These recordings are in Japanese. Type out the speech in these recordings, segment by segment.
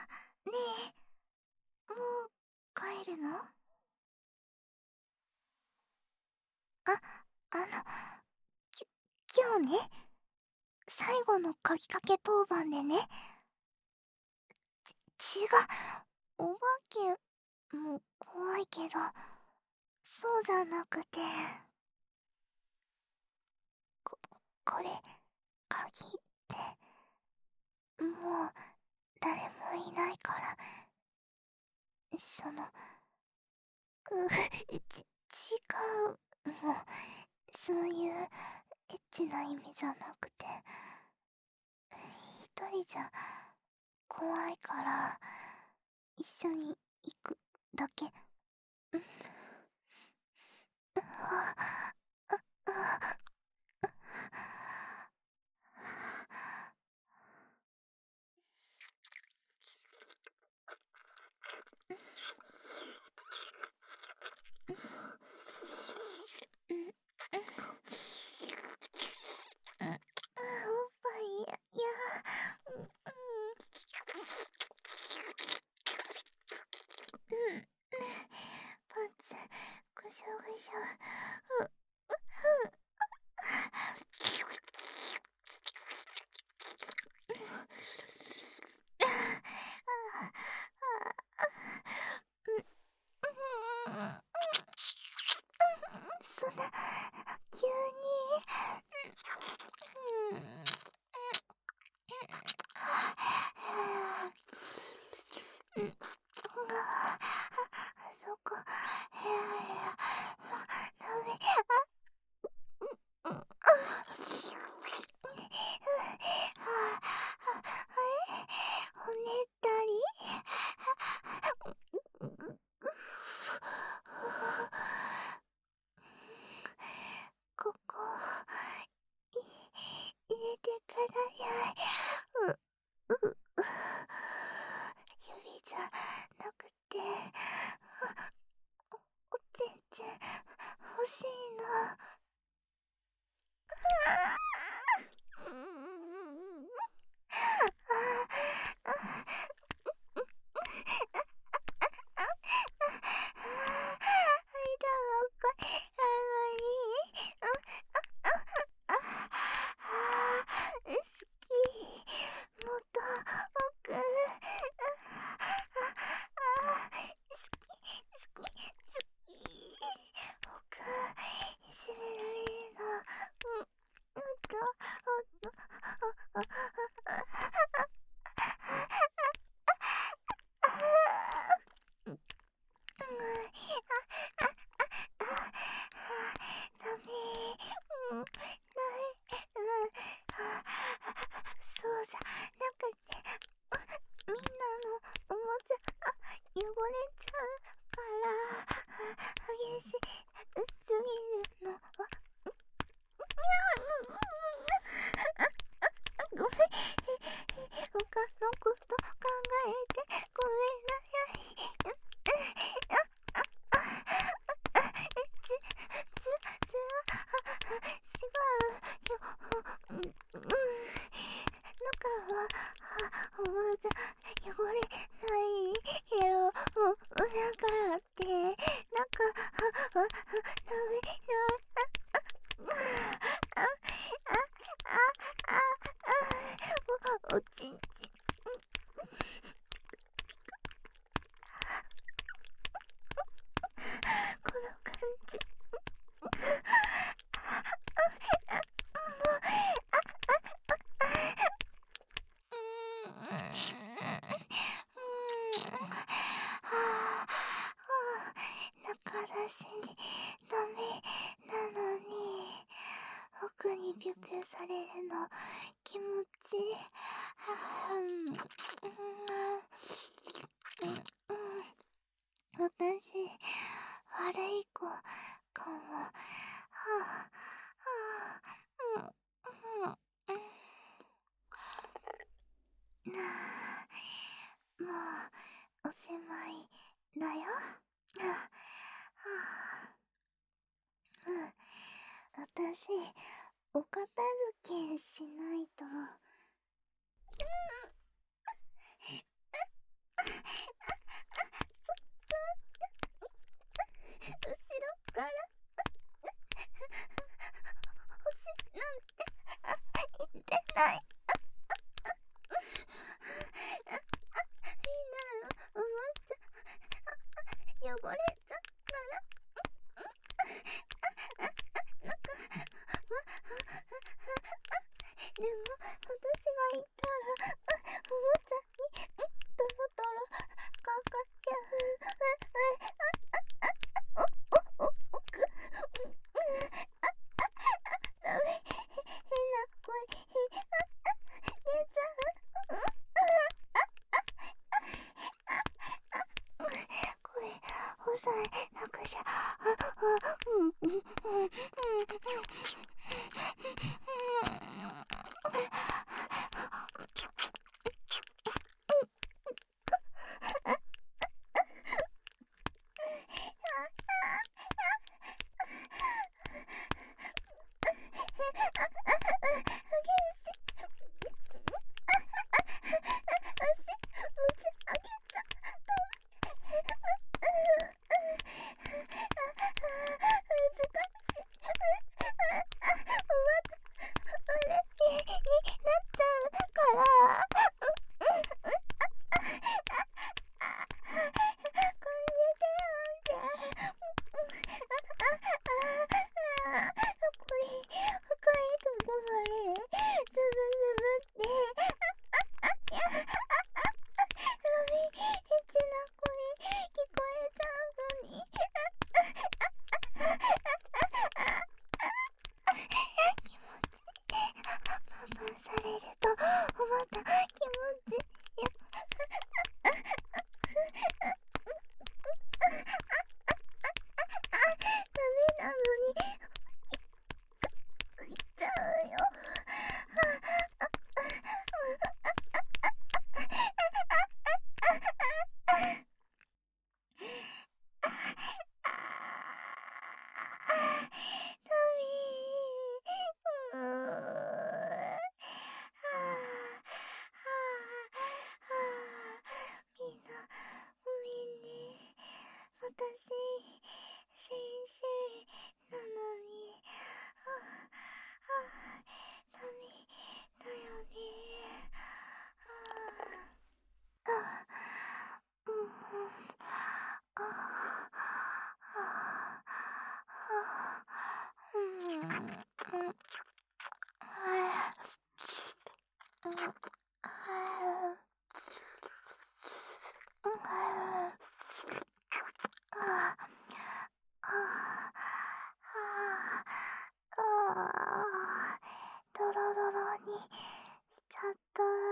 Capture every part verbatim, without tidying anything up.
ねえ、もう帰るの？あ、あの、き、今日ね、最後の鍵かけ当番でね、血が、お化けも怖いけど、そうじゃなくて、こ、これ、鍵って、もう、誰もいないから、その、う、ち、違う、もう、そういう、エッチな意味じゃなくて、一人じゃ、怖いから、一緒に行くだけ。うん。あ、あ、あ、うん、うん、うん、あ、おっぱい、や、や、うん、うん、うん、パンツ、ぐしょぐしょ、う、う、あ、あ、あ、うん、うん、そんな、急に、うん、うん、うん、あ、そこ、いやいや、ダメ、うん、うん、あ、え、おねだり、ここ、い、入れてからやい。う、う、う、指じゃなくて、おちんちん欲しいな。うん、あ、あ、間が深い。あのに、うん、あ、あ、好き。もっと奥。あ、あ、好き、好き、好き。奥、いじめられるの。うん、うんと、おっと、あ、あ、あ、うん、あ、あ、ダメ。うん、ない。うん、そうじゃなくて、みんなのおもちゃ、あ、汚れちゃうから、激しすぎるのは、ごめん。他のこと考えてごめんなさい。あ、あ、あ、あ、つ、つ、つ、違うよ。うん、うん。中は、おもちゃ汚れないけど、だからって、中は、ダメだ。あ、あ、あ、あ、あ、おちんちん。この感じ。うーん。はあ、中出しにダメなのに、奥にピュピュされるの気持ちいい。はあ、うん、うん、うん、私、悪い子かも。はあ、はあ、うん、うん、うん。なあ、もう、おしまいだよ。あ、はあ、うん。私、お片付けしないと。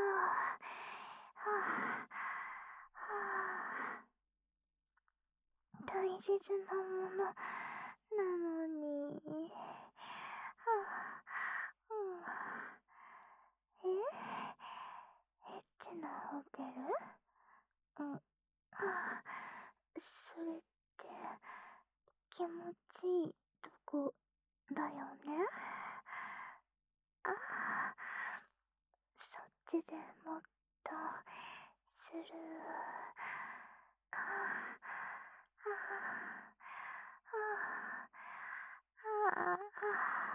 大切なものなのに。え、エッチなホテル？うん、それって気持ちいいとこだよね。あ、そっちでもっとする。ああああああ